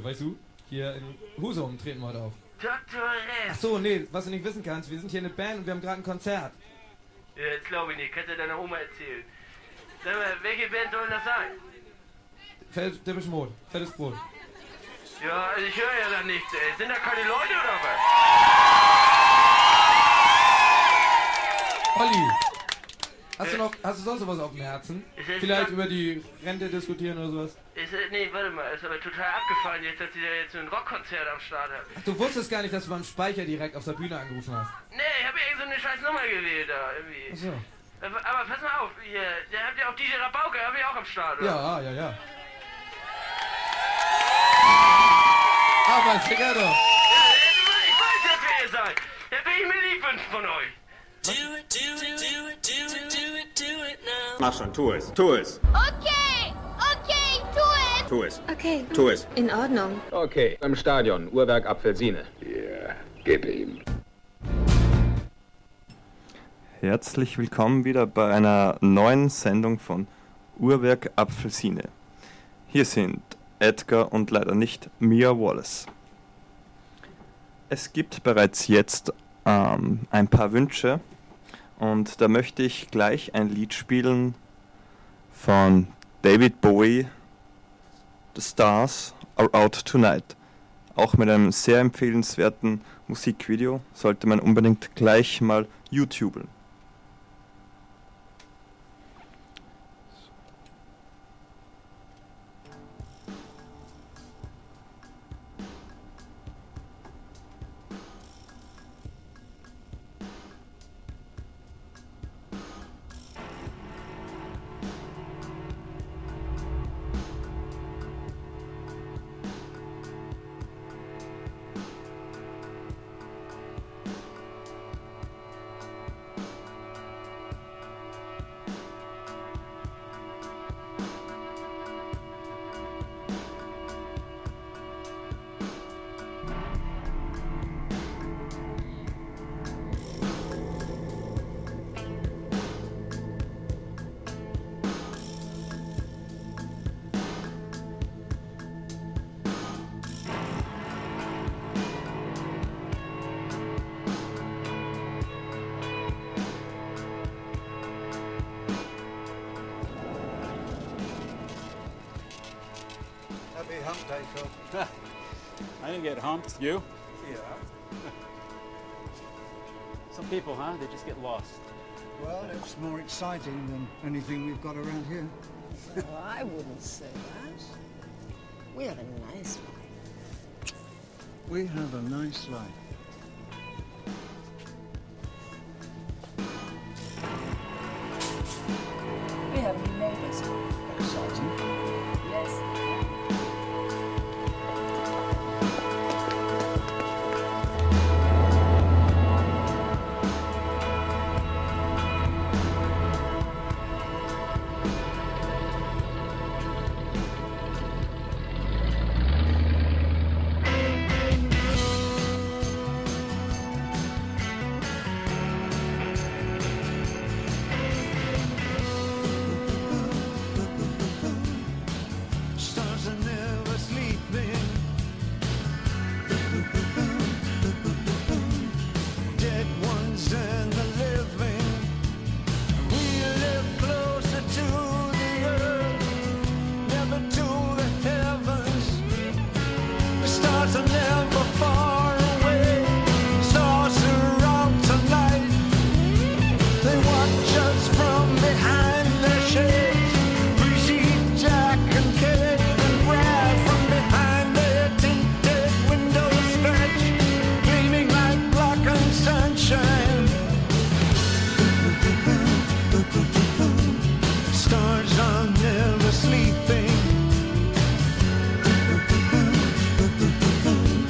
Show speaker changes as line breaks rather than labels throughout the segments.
weißt du? Hier in Husum treten wir heute auf.
Dr. Rest.
Achso, nee, was du nicht wissen kannst, wir sind hier eine Band und wir haben gerade ein Konzert.
Ja, das glaube ich nicht, kannst du deiner Oma erzählen. Sag mal, welche Band soll das sein?
Depeche Mode, fettes Brot.
Ja, also ich höre ja da nichts, ey. Sind da keine Leute oder was?
Olli, hast du sonst noch was auf dem Herzen? Vielleicht über die Rente diskutieren oder sowas?
Nee, warte mal, ist aber total abgefallen jetzt, dass ihr da jetzt so ein Rockkonzert am Start habt.
Ach, du wusstest gar nicht, dass du beim Speicher direkt auf der Bühne angerufen hast.
Nee, ich habe irgend so eine scheiß Nummer gewählt da, irgendwie.
Ach so.
Aber pass mal auf, da habt ihr auch DJ Rabauke, habt ihr auch am Start, oder?
Ja. Aber sicher doch.
Ja, ich weiß ja, wer ihr seid. Da will ich mir lieb wünschen von euch.
Do it now.
Mach schon, tu es.
Okay, tu es.
Okay.
Tu es.
In Ordnung.
Okay, im Stadion, Uhrwerk Apfelsine.
Ja, gib ihm.
Herzlich willkommen wieder bei einer neuen Sendung von Uhrwerk Apfelsine. Hier sind Edgar und leider nicht Mia Wallace. Es gibt bereits jetzt ein paar Wünsche und da möchte ich gleich ein Lied spielen von David Bowie, The Stars Are Out Tonight. Auch mit einem sehr empfehlenswerten Musikvideo sollte man unbedingt gleich mal YouTuben.
Happy hump day, Phil.
I didn't get humped. You?
Yeah.
Some people, huh? They just get lost.
Well, it's more exciting than anything we've got around here.
Well, I wouldn't say that. We have a nice life.
We have a nice life.
We have new neighbors.
Exciting.
Yes.
Stars are never sleeping. Dead ones and the living. We live closer to the earth, never to the heavens. The stars are never far away. Stars are out tonight. They watch us from behind their shades. We see Jack and Kate and Brad from behind their tinted windows stretch, gleaming like blackened sunshine. Stars are never sleeping.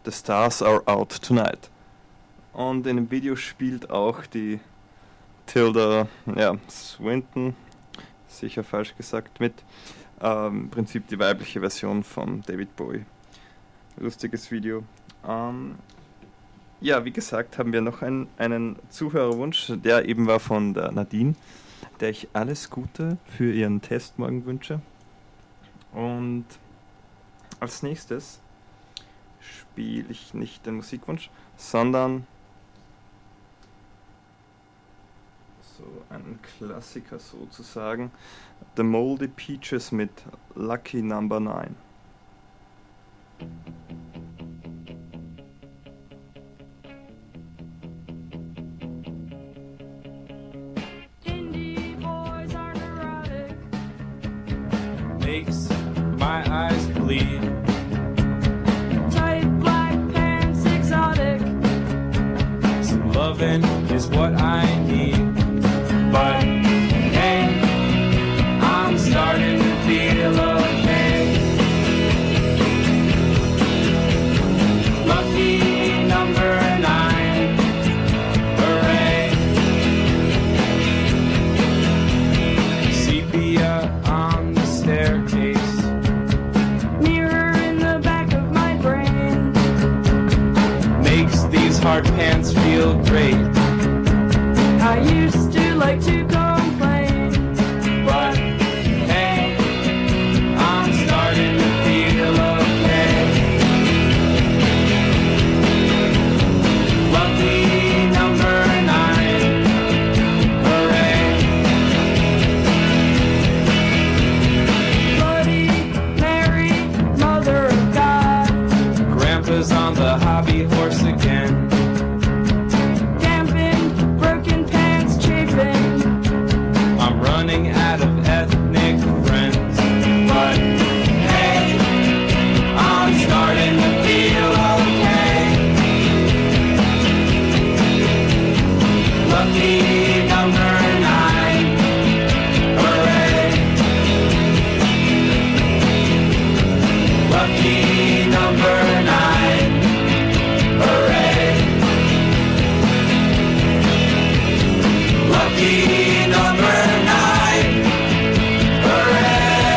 The Stars Are Out Tonight. Und in dem Video spielt auch die Tilda Swinton, sicher falsch gesagt, mit. Im Prinzip die weibliche Version von David Bowie. Lustiges Video. Wie gesagt, haben wir noch einen Zuhörerwunsch, der eben war von der Nadine, der ich alles Gute für ihren Test morgen wünsche. Und als nächstes spiele ich nicht den Musikwunsch, sondern so einen Klassiker sozusagen. The Moldy Peaches mit Lucky Number 9.
Indie boys are neurotic. Makes my eyes bleed. Tight black pants, exotic. Some loving is what I need. But hey, I'm starting to feel okay. Lucky number 9, hooray. Sepia on the staircase. Mirror in the back of my brain. Makes these hard pants feel great. I used to like to complain, but hey, I'm starting to feel okay. Lucky number 9, hooray. Bloody Mary, Mother of God. Grandpa's on the hobby horse again. I'm running out of ethnic friends, but hey, I'm starting to feel okay. Lucky number 9, hooray. Lucky number 9, hooray. Lucky number 9, hooray!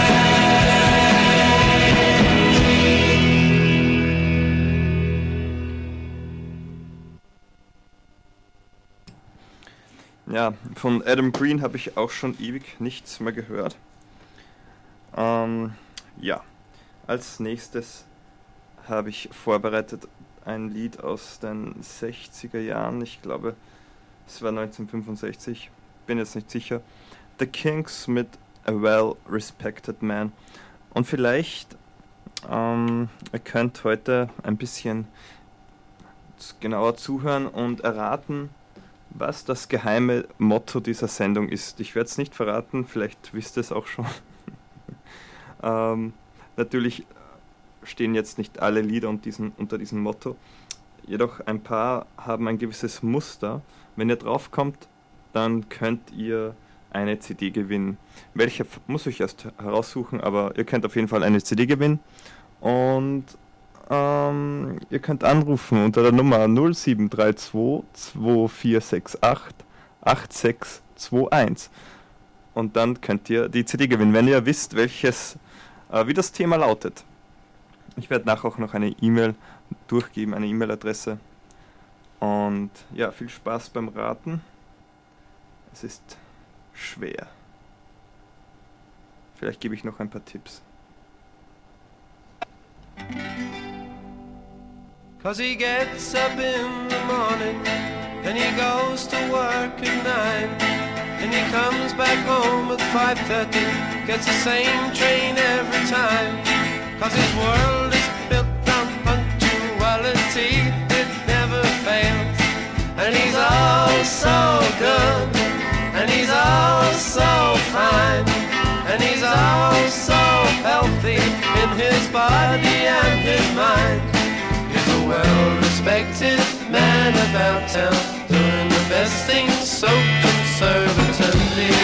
Ja, von Adam Green habe ich auch schon ewig nichts mehr gehört. Als nächstes habe ich vorbereitet ein Lied aus den 60er Jahren. Ich glaube, es war 1965, bin jetzt nicht sicher. The Kinks mit A Well-Respected Man. Und vielleicht, ihr könnt heute ein bisschen genauer zuhören und erraten, was das geheime Motto dieser Sendung ist. Ich werde es nicht verraten, vielleicht wisst ihr es auch schon. Natürlich stehen jetzt nicht alle Lieder unter diesem Motto, jedoch ein paar haben ein gewisses Muster. Wenn ihr drauf kommt, dann könnt ihr eine CD gewinnen. Welche muss ich erst heraussuchen, aber ihr könnt auf jeden Fall eine CD gewinnen. Und ihr könnt anrufen unter der Nummer 0732 2468 8621. Und dann könnt ihr die CD gewinnen, wenn ihr wisst, wie das Thema lautet. Ich werde nachher auch noch eine E-Mail durchgeben, eine E-Mail-Adresse. Und ja, viel Spaß beim Raten. Es ist schwer. Vielleicht gebe ich noch ein paar Tipps.
'Cause he gets up in the morning and he goes to work at 9 and he comes back home at 5:30, gets the same train every time. 'Cause his world is built on punctuality, it never fails. And he's all so good, and he's all so fine, and he's all so healthy in his body and his mind. He's a well-respected man about town, doing the best things so conservatively.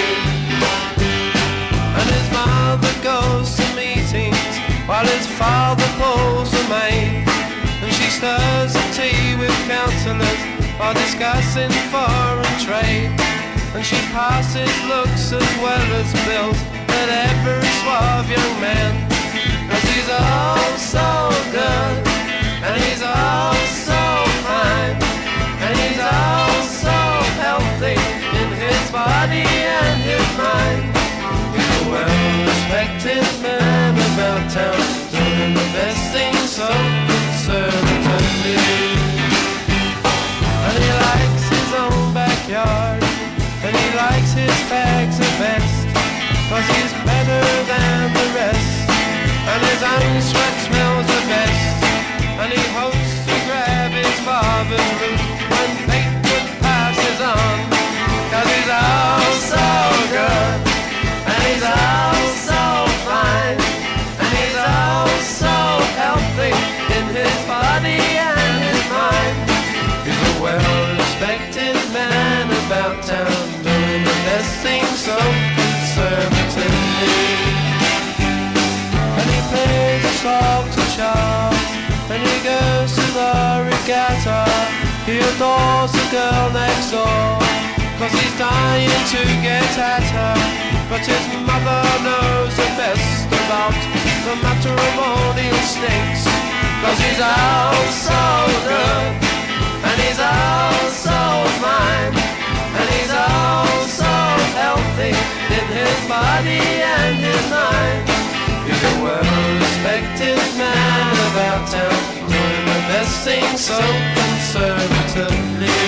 And his mother goes to meetings while his father pulls a maid, and she
stirs the tea with counsellors while discussing foreign trade. And she passes looks as well as bills at every suave young man. 'Cause he's all so good, and he's all so fine, and he's all so healthy in his body and his mind. He's a well-respected man about town, doing the best thing so conservatively. And he likes his own backyard, and he likes his fags the best, 'cause he's better than the rest, and his own sweat smells the best. And he hopes to grab his father's root when Batewood passes on, 'cause he's all so good, and he's all so fine, and he's all so healthy in his body and his mind. He's a well-respected man about town, doing the best thing so conservatively. And he plays a song to Charles, and he goes to the regatta. He adores the girl next door, 'cause he's dying to get at her. But his mother knows the best about the matrimonial snakes, 'cause he's all so good, and he's all so fine, and he's all so healthy in his body and his mind. He's a well-respected man about town, doing the best thing so conservatively.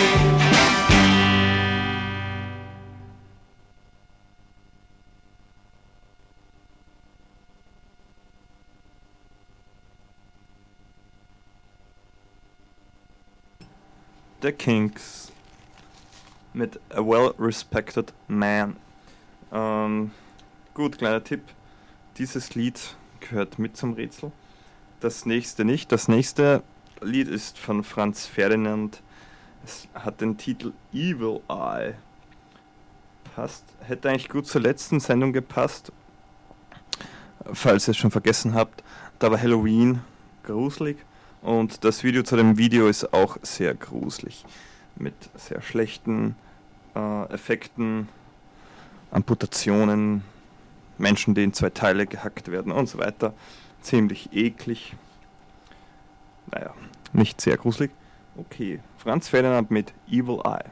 The Kinks mit A Well-Respected Man. Gut, kleiner Tipp. Dieses Lied gehört mit zum Rätsel. Das nächste nicht. Das nächste Lied ist von Franz Ferdinand. Es hat den Titel Evil Eye. Passt. Hätte eigentlich gut zur letzten Sendung gepasst. Falls ihr es schon vergessen habt. Da war Halloween gruselig. Und das Video zu dem Video ist auch sehr gruselig. Mit sehr schlechten Effekten, Amputationen, Menschen, die in 2 Teile gehackt werden und so weiter. Ziemlich eklig. Naja, nicht sehr gruselig. Okay, Franz Ferdinand mit Evil Eye.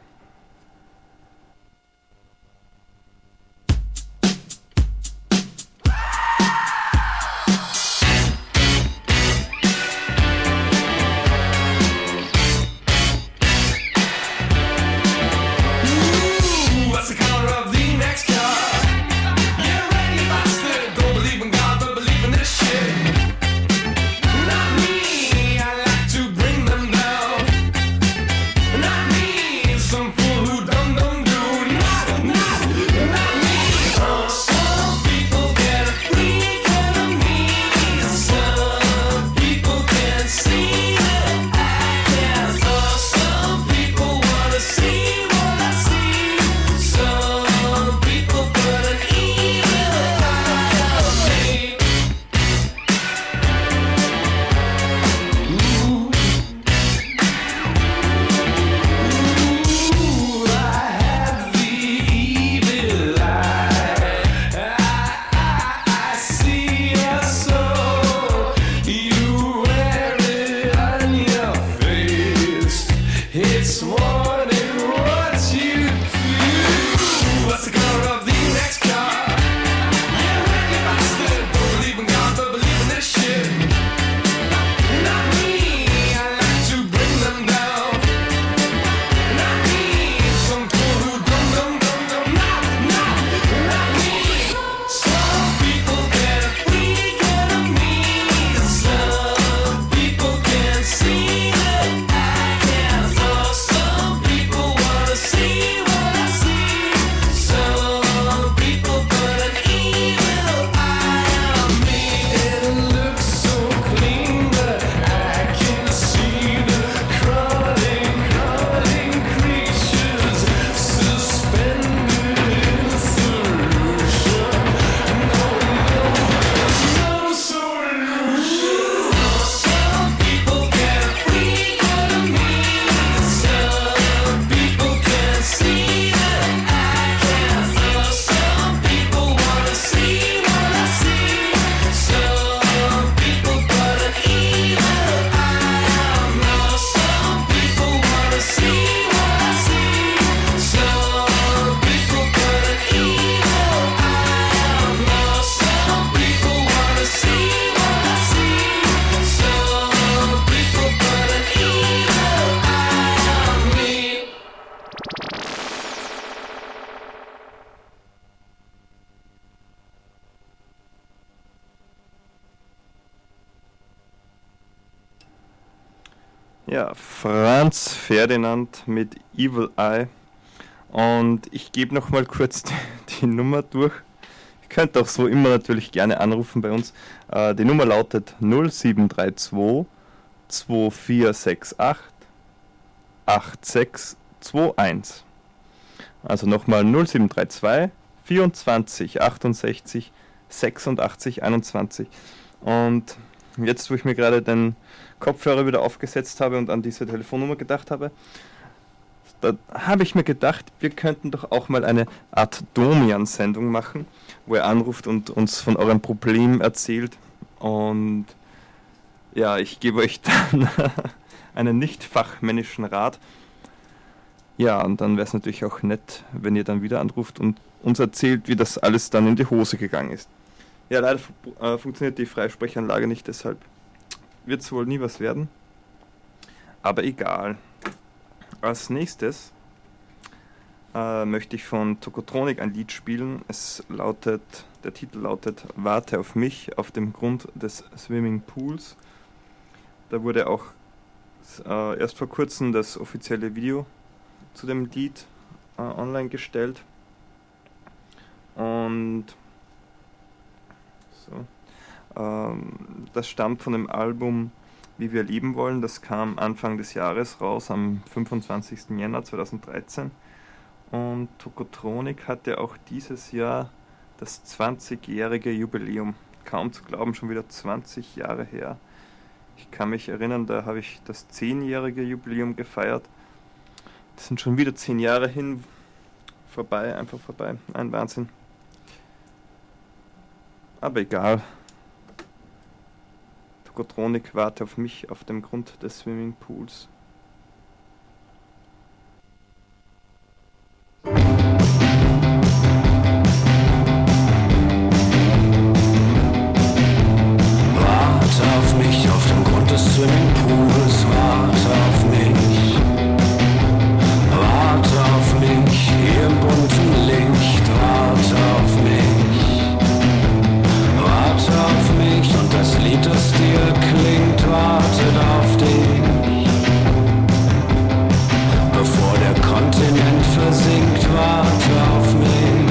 Ja, Franz Ferdinand mit Evil Eye. Und ich gebe nochmal kurz die Nummer durch. Ihr könnt auch so immer natürlich gerne anrufen bei uns. Die Nummer lautet 0732 2468 8621. Also nochmal 0732 24 68 86 21. Und jetzt, wo ich mir gerade den Kopfhörer wieder aufgesetzt habe und an diese Telefonnummer gedacht habe, da habe ich mir gedacht, wir könnten doch auch mal eine Art Domian-Sendung machen, wo ihr anruft und uns von eurem Problem erzählt. Und ja, ich gebe euch dann einen nicht fachmännischen Rat. Ja, und dann wäre es natürlich auch nett, wenn ihr dann wieder anruft und uns erzählt, wie das alles dann in die Hose gegangen ist. Ja, leider funktioniert die Freisprechanlage nicht, deshalb wird es wohl nie was werden. Aber egal. Als nächstes möchte ich von Tokotronic ein Lied spielen. Der Titel lautet Warte auf mich auf dem Grund des Swimmingpools. Da wurde auch erst vor kurzem das offizielle Video zu dem Lied online gestellt. Und so, das stammt von dem Album Wie wir lieben wollen. Das kam Anfang des Jahres raus, am 25. Jänner 2013. Und Tokotronic hatte auch dieses Jahr das 20-jährige Jubiläum. Kaum zu glauben, schon wieder 20 Jahre her. Ich kann mich erinnern, da habe ich das 10-jährige Jubiläum gefeiert. Das sind schon wieder 10 Jahre vorbei, einfach vorbei. Ein Wahnsinn. Aber egal. Tokotronic, warte auf mich auf dem Grund des Swimmingpools.
Warte auf mich auf dem Grund des Swimmingpools, warte auf mich. Warte auf mich hier im bunten Licht, warte auf mich. Warte auf mich und das Lied, das dir klingt, wartet auf dich. Bevor der Kontinent versinkt, warte auf mich.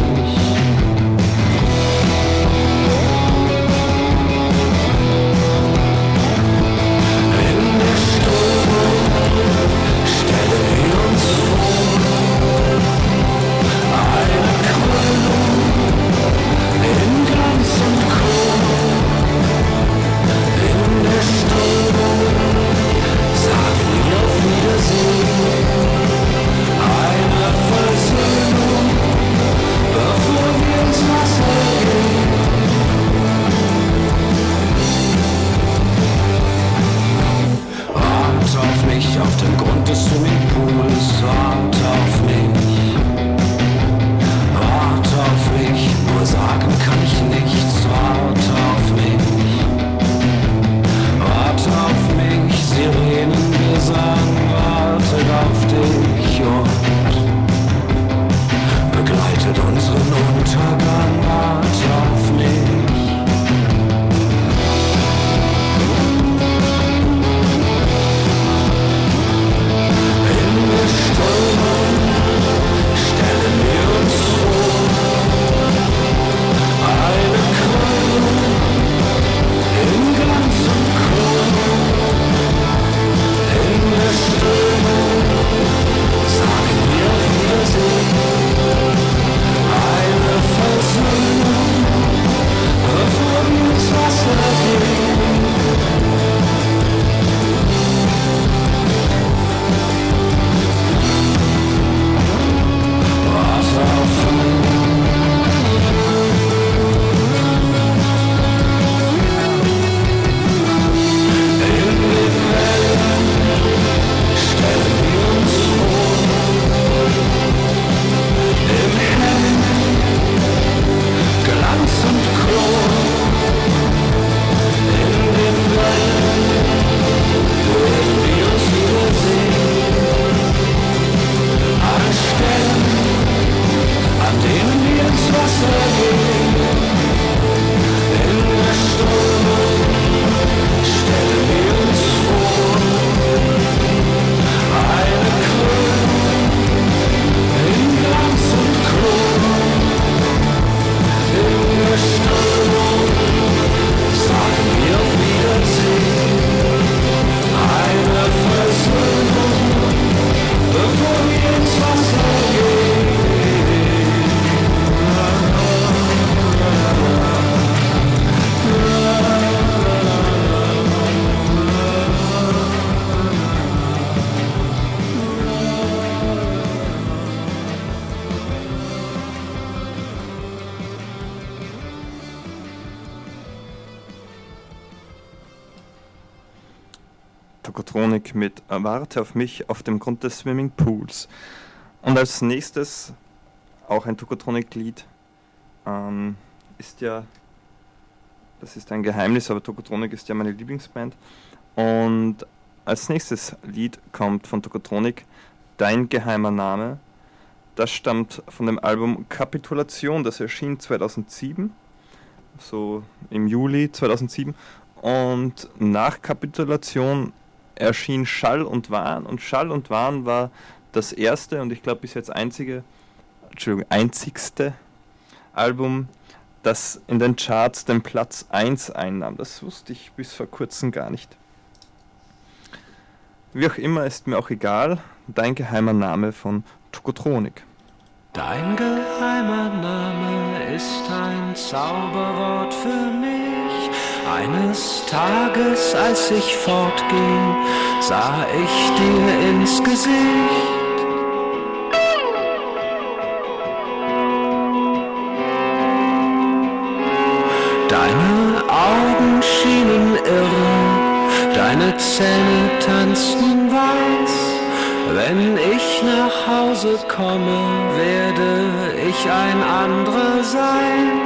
In der Strömung stellen wir uns vor eine Krönung in Glanz und Chor. In der Strömung sagen wir auf Wiedersehen, eine Versöhnung, bevor wir ins Wasser gehen. Wart auf mich auf dem Grund des Swimmingpools, wart auf mich. Wart auf mich, nur sagen kann ich nichts, wart auf mich. Warte auf mich, Sirenengesang wartet auf dich und begleitet unseren Untergang, warte auf mich. In der Strömung stellen wir uns vor eine Krönung in Glanz und Chor. In der Strömung sagen wir
Tokotronic mit Warte auf mich auf dem Grund des Swimmingpools. Und als nächstes auch ein Tokotronic-Lied ist ja, das ist ein Geheimnis, aber Tokotronic ist ja meine Lieblingsband. Und als nächstes Lied kommt von Tokotronic Dein geheimer Name. Das stammt von dem Album Kapitulation, das erschien 2007, so im Juli 2007. Und nach Kapitulation erschien Schall und Wahn. Und Schall und Wahn war das erste und ich glaube bis jetzt einzigste Album, das in den Charts den Platz 1 einnahm. Das wusste ich bis vor kurzem gar nicht. Wie auch immer, ist mir auch egal. Dein geheimer Name von Tokotronic.
Dein geheimer Name ist ein Zauberwort für mich. Eines Tages, als ich fortging, sah ich dir ins Gesicht. Deine Augen schienen irre, deine Zähne tanzten weiß. Wenn ich nach Hause komme, werde ich ein anderer sein.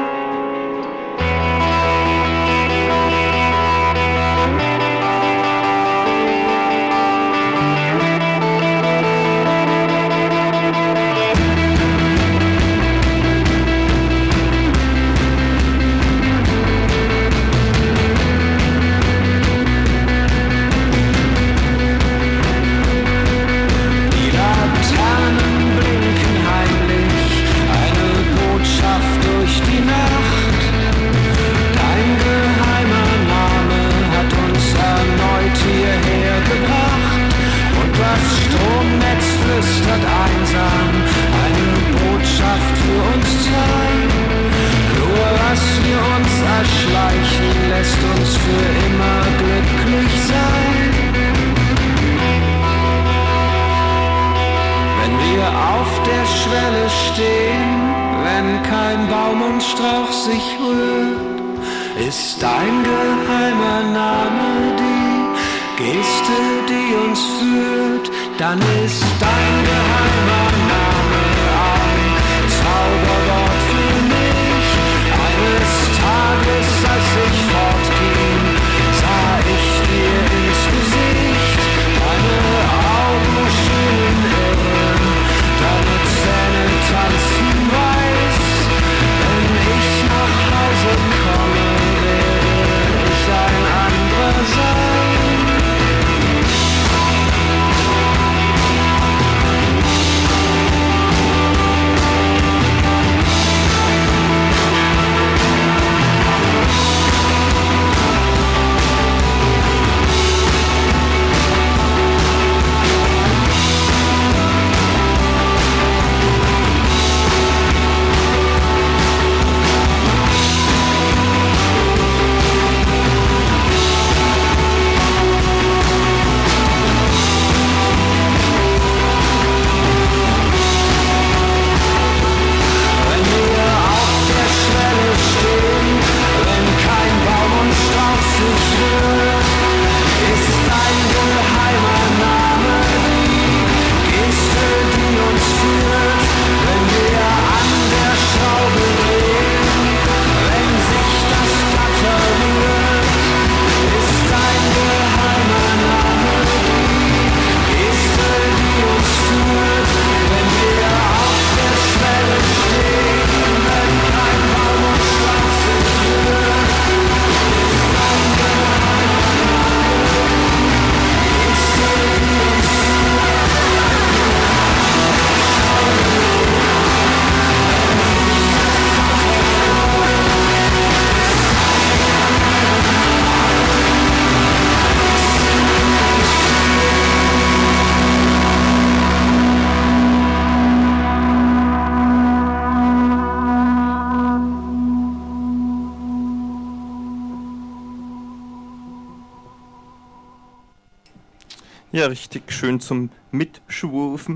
Ja, richtig schön zum Mitschwurfen.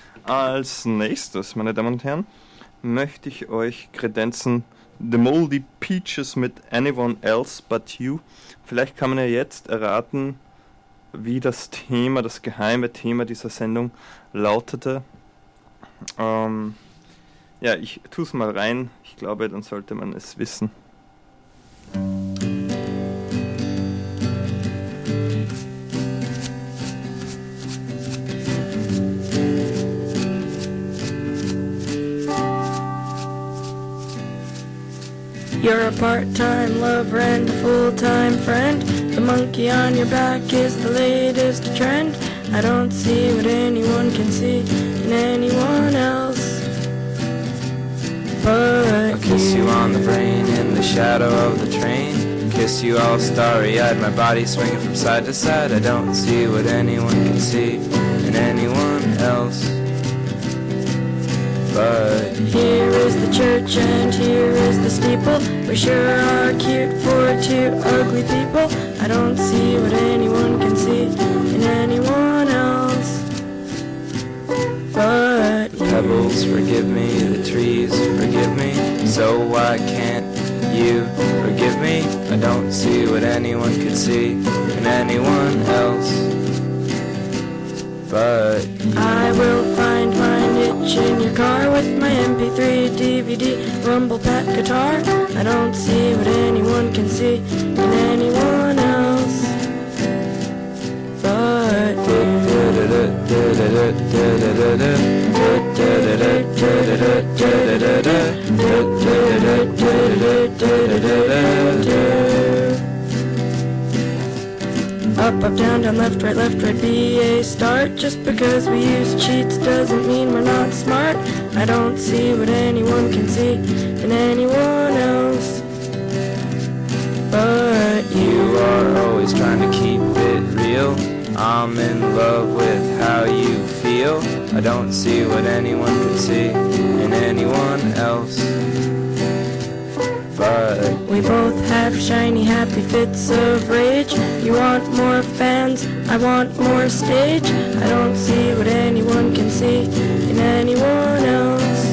Als nächstes, meine Damen und Herren, möchte ich euch kredenzen The Moldy Peaches mit Anyone Else But You. Vielleicht kann man ja jetzt erraten, wie das Thema, das geheime Thema dieser Sendung lautete. Ja, ich tue es mal rein. Ich glaube, dann sollte man es wissen.
You're a part-time lover and a full-time friend. The monkey on your back is the latest trend. I don't see what anyone can see in anyone else but
I'll kiss you on the brain in the shadow of the train. Kiss you all starry-eyed, my body swinging from side to side. I don't see what anyone can see in anyone else but
here is the church and here is the steeple. We sure are cute for two ugly people. I don't see what anyone can see in anyone else but
the pebbles forgive me, the trees forgive me. So why can't you forgive me? I don't see what anyone can see in anyone else but
I will find my niche in your car with my MP3, DVD, rumble pack guitar. I don't see what anyone can see in anyone else but up, up, down, down, left, right, be a start. Just because we use cheats doesn't mean we're not smart. I don't see what anyone can see in anyone else but
you are always trying to keep it real. I'm in love with how you feel. I don't see what anyone can see in anyone else but
we both have shiny, happy fits of rage. You want more fans, I want more stage. I don't see what anyone can see in anyone else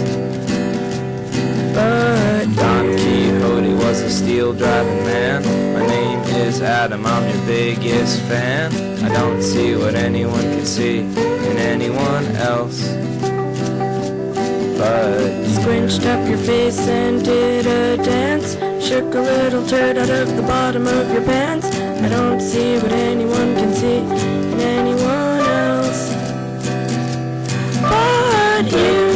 but
Don Quixote was a steel driving man. My name is Adam, I'm your biggest fan. I don't see what anyone can see in anyone else but
squinched up your face and did a dance. Shook a little turd out of the bottom of your pants. I don't see what anyone can see in anyone else but you.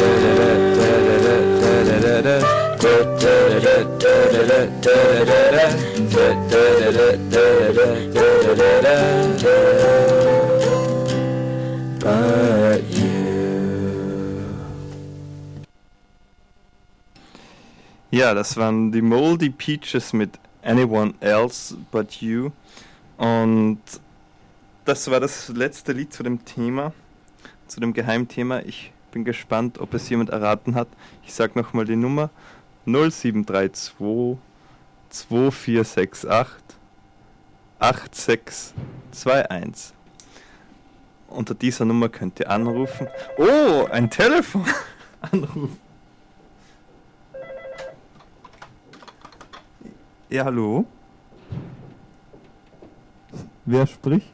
But you.
Ja, das waren die Moldy Peaches mit Anyone Else But You. Und das war das letzte Lied zu dem Thema, zu dem Geheimthema. Ich bin gespannt, ob es jemand erraten hat. Ich sag nochmal die Nummer 0732 2468 8621. Unter dieser Nummer könnt ihr anrufen. Oh, ein Telefon! Anrufen. Ja, hallo? Wer spricht?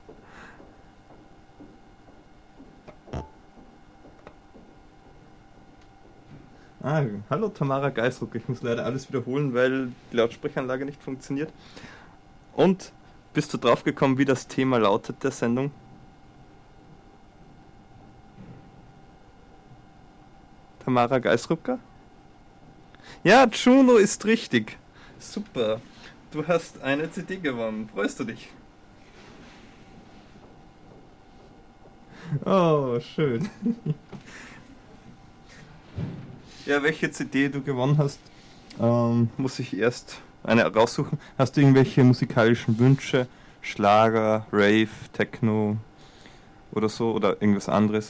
Hallo Tamara Geisruck. Ich muss leider alles wiederholen, weil die Lautsprecheranlage nicht funktioniert. Und bist du drauf gekommen, wie das Thema lautet der Sendung? Tamara Geisrucker? Ja, Juno ist richtig. Super. Du hast eine CD gewonnen. Freust du dich? Oh, schön. Ja, welche CD du gewonnen hast, muss ich erst eine raussuchen. Hast du irgendwelche musikalischen Wünsche? Schlager, Rave, Techno oder so? Oder irgendwas anderes?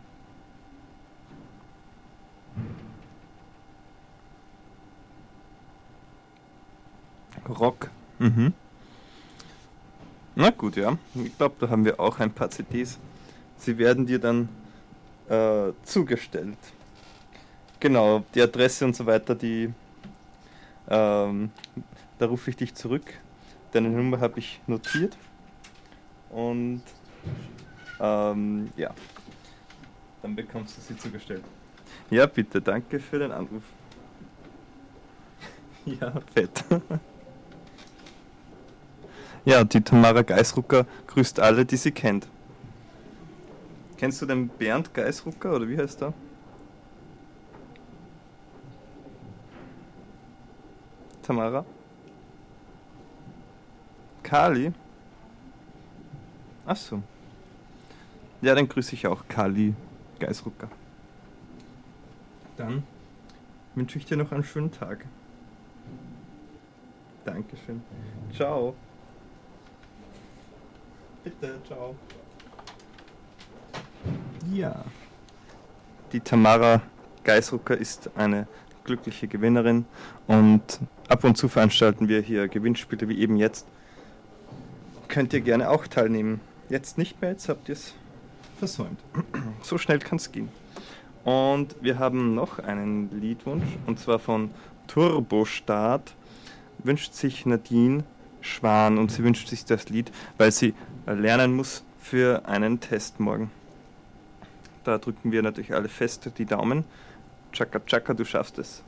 Rock. Mhm. Na gut, ja. Ich glaube, da haben wir auch ein paar CDs. Sie werden dir dann zugestellt. Genau, die Adresse und so weiter, die da rufe ich dich zurück. Deine Nummer habe ich notiert. und ja, dann bekommst du sie zugestellt. Ja, bitte, danke für den Anruf. Ja, fett. Ja, die Tamara Geisrucker grüßt alle, die sie kennt. Kennst du den Bernd Geisrucker oder wie heißt er? Tamara? Kali? Achso. Ja, dann grüße ich auch Kali Geisrucker. Dann wünsche ich dir noch einen schönen Tag. Dankeschön. Ciao. Bitte, ciao. Ja. Die Tamara Geisrucker ist eine glückliche Gewinnerin und ab und zu veranstalten wir hier Gewinnspiele wie eben jetzt. Könnt ihr gerne auch teilnehmen. Jetzt nicht mehr, jetzt habt ihr es versäumt. So schnell kann es gehen. Und wir haben noch einen Liedwunsch und zwar von Turbostart. Wünscht sich Nadine Schwan und sie wünscht sich das Lied, weil sie lernen muss für einen Test morgen. Da drücken wir natürlich alle fest die Daumen. Chaka Chaka, du schaffst es.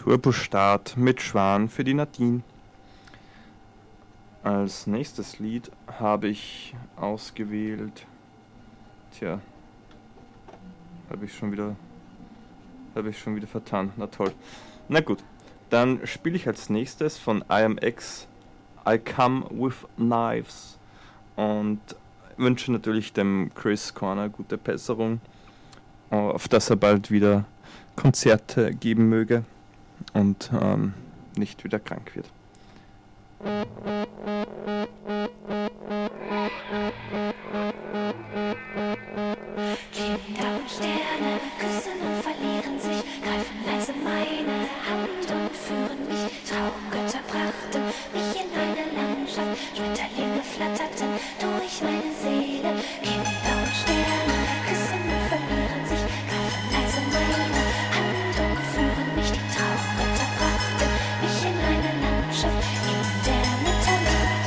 Turbostart mit Schwan für die Nadine. Als nächstes Lied habe ich ausgewählt. Tja, habe ich schon wieder vertan. Na toll. Na gut, dann spiele ich als nächstes von IMX I Come With Knives und wünsche natürlich dem Chris Corner gute Besserung, auf dass er bald wieder Konzerte geben möge und nicht wieder krank wird.
Kinder und Sterne küssen und verlieren sich, greifen leise meine Hand und führen mich. Traumgötter brachten mich in eine Landschaft, Schmetterlinge flatterten durch meine Seele. Kinder und Sterne küssen und verlieren sich, greifen leise meine Hand und führen mich. Traumgötter brachten mich in eine Landschaft in der Mitternacht.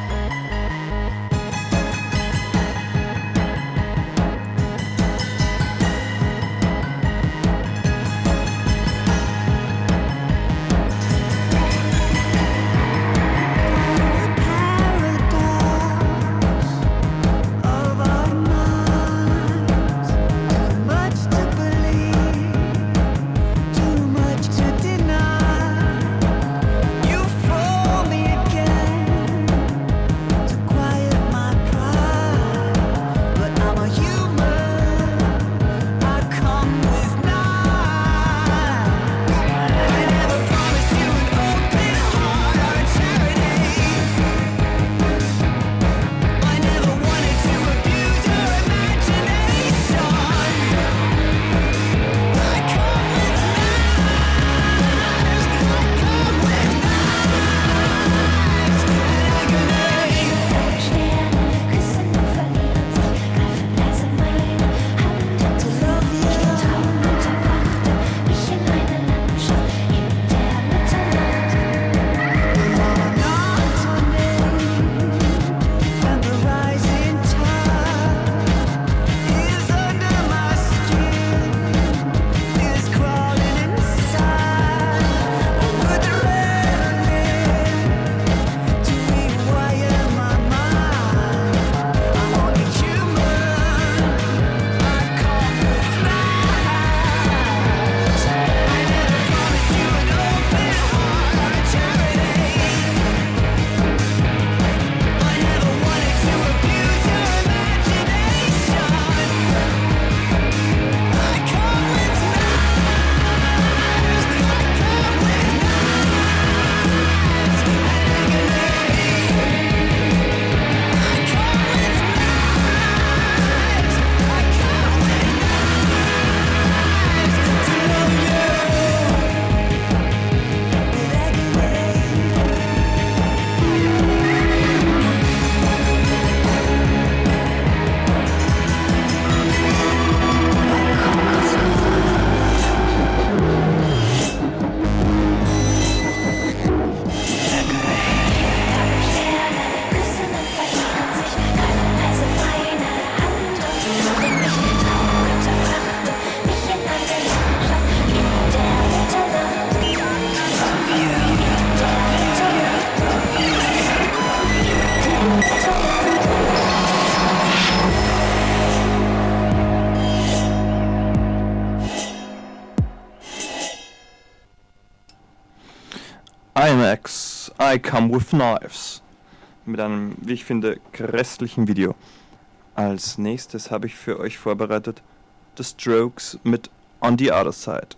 IMX I Come With Knives mit einem, wie ich finde, grässlichen Video. Als nächstes habe ich für euch vorbereitet The Strokes mit On the Other Side.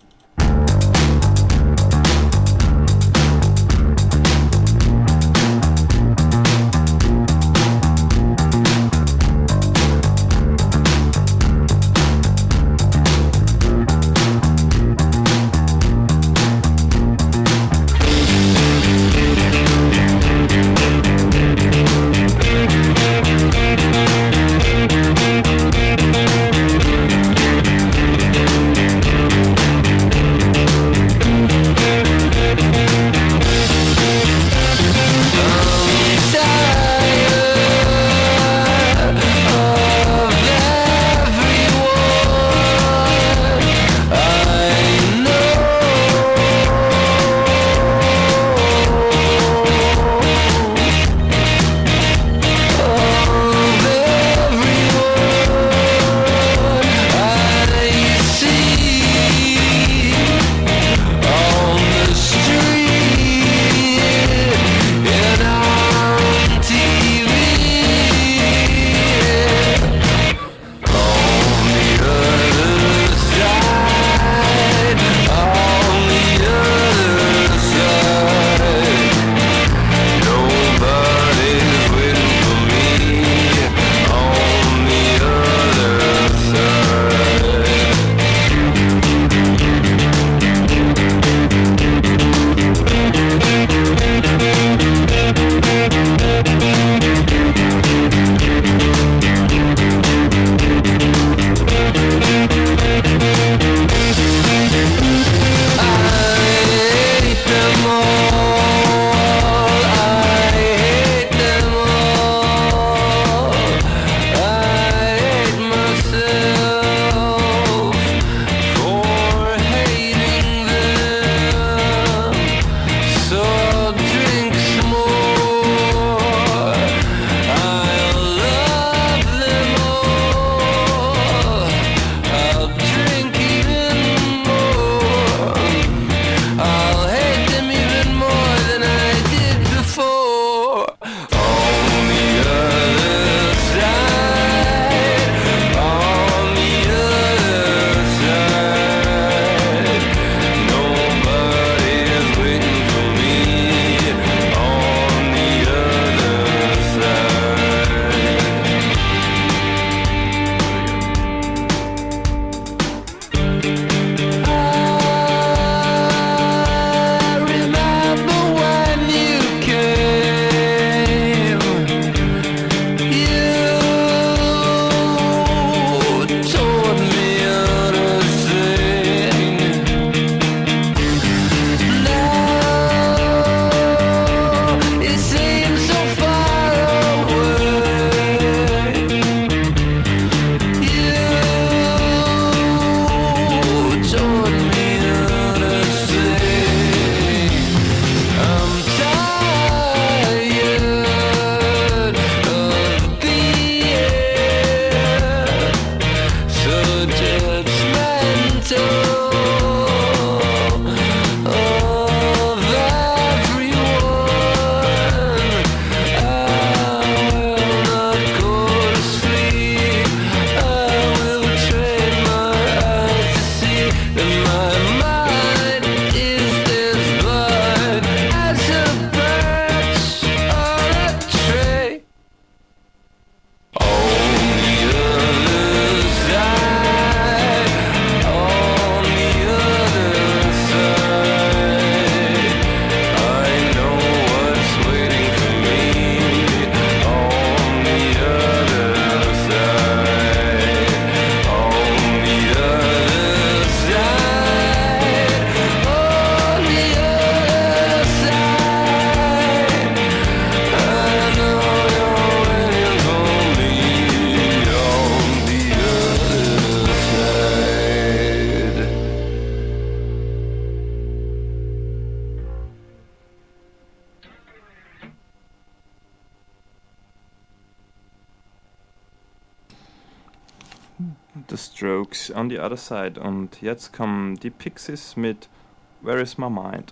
The Strokes on the Other Side. Und jetzt kommen die Pixies mit Where Is My Mind?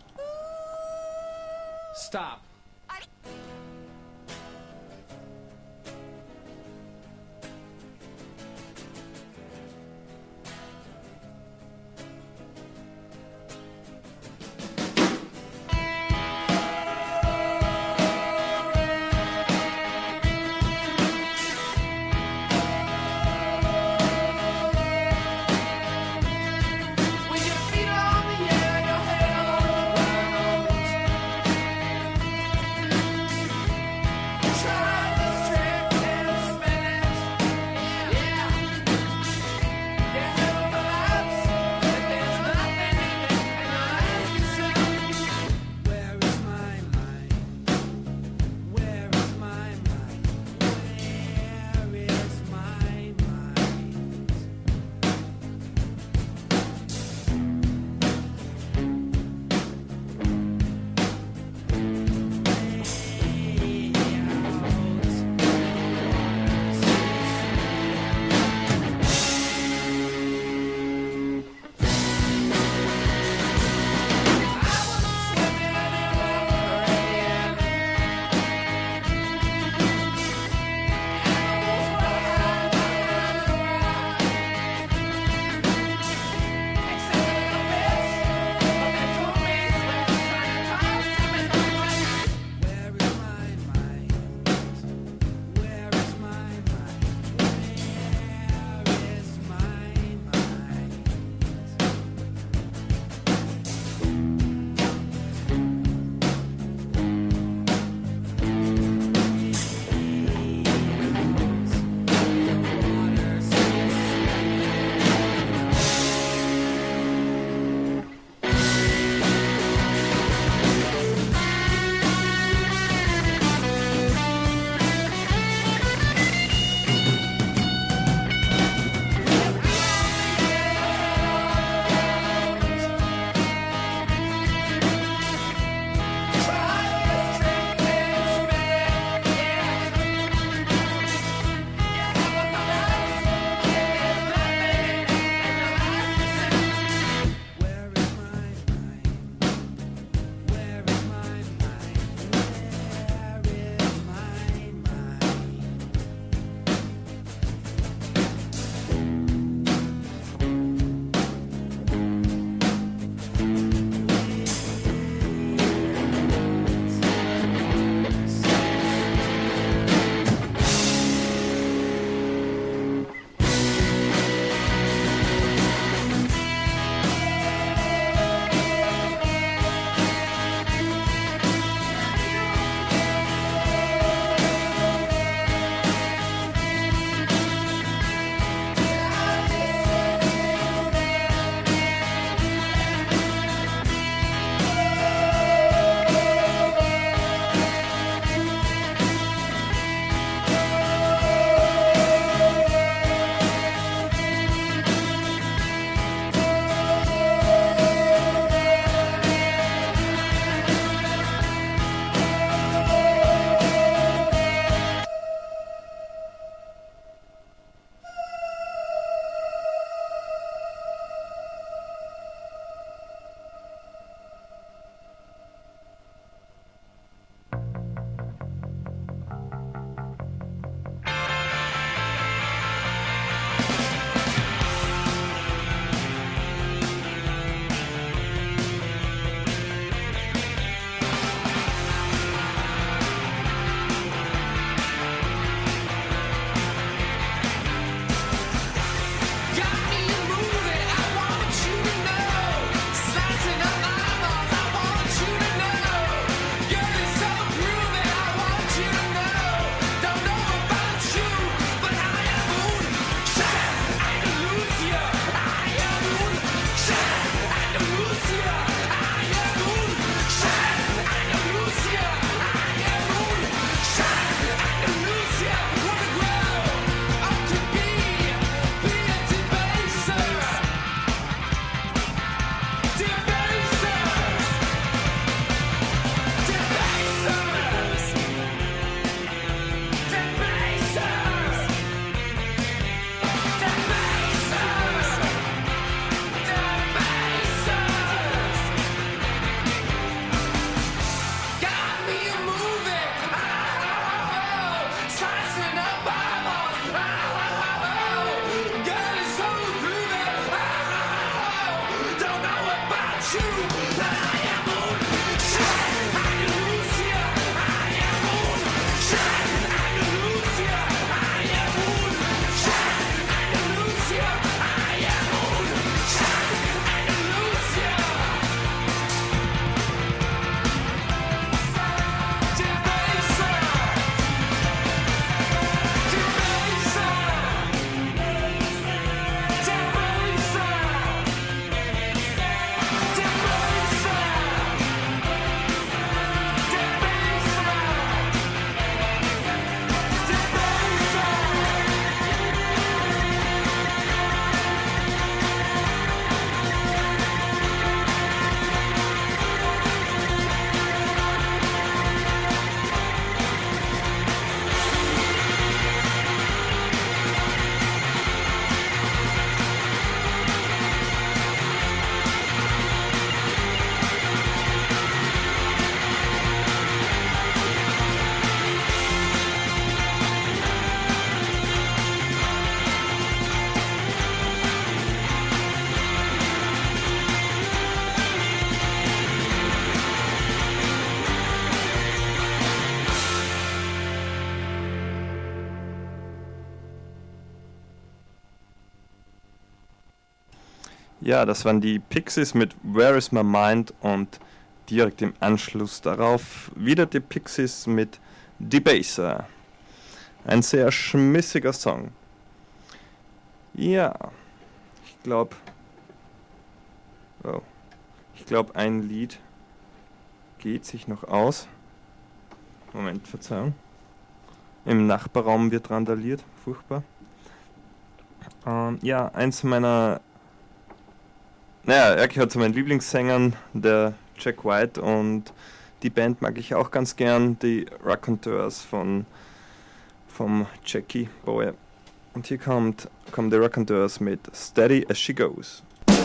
Stop.
With your feet on the air, your head on the ground.
Ja, das waren die Pixies mit Where is my mind und direkt im Anschluss darauf wieder die Pixies mit Debaser. Ein sehr schmissiger Song. Ja, ich glaube, ein Lied geht sich noch aus. Moment, Verzeihung. Im Nachbarraum wird randaliert, furchtbar. Ja, eins meiner... Naja, er gehört zu meinen Lieblingssängern, der Jack White, und die Band mag ich auch ganz gern, die Raconteurs vom Jackie Boy. Und hier kommen die Raconteurs mit Steady as She Goes.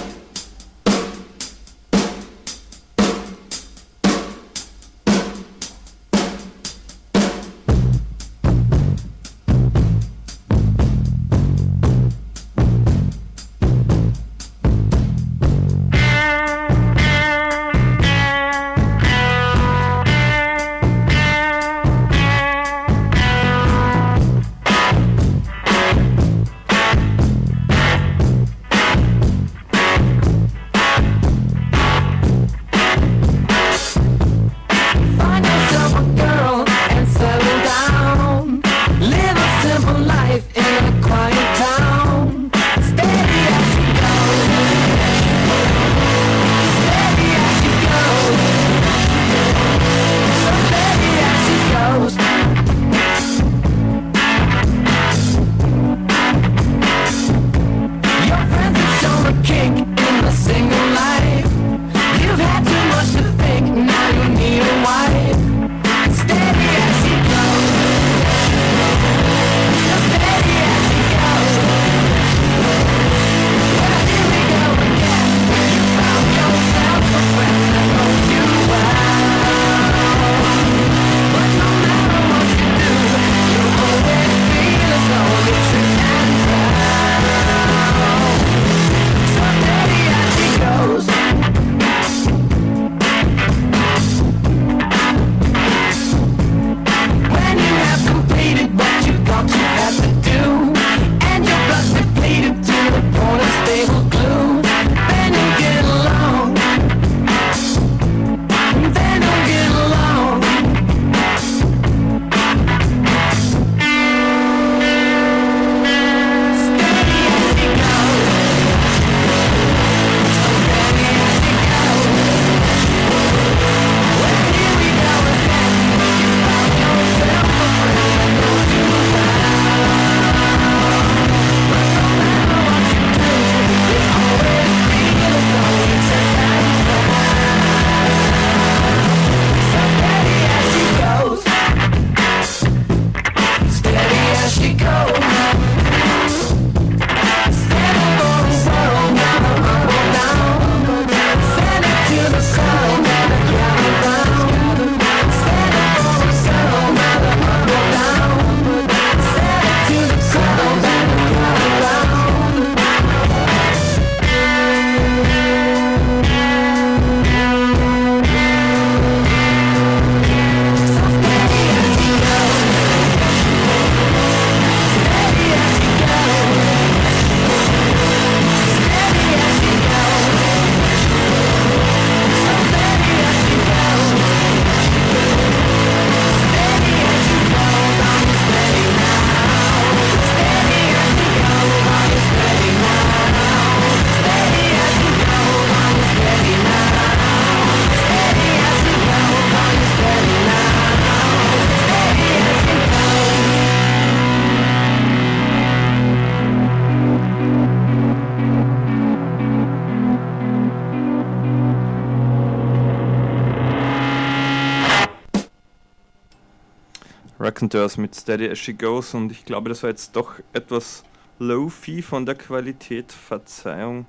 Raconteurs mit Steady as She Goes, und ich glaube, das war jetzt doch etwas low-fi von der Qualität. Verzeihung,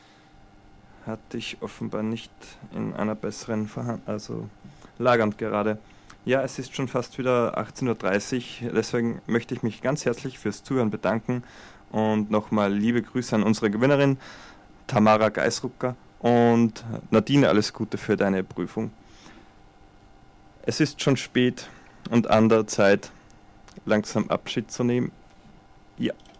hatte ich offenbar nicht in einer besseren lagernd gerade. Ja, es ist schon fast wieder 18:30 Uhr, deswegen möchte ich mich ganz herzlich fürs Zuhören bedanken und nochmal liebe Grüße an unsere Gewinnerin Tamara Geisrucker und Nadine, alles Gute für deine Prüfung. Es ist schon spät und an der Zeit, langsam Abschied zu nehmen. Ja.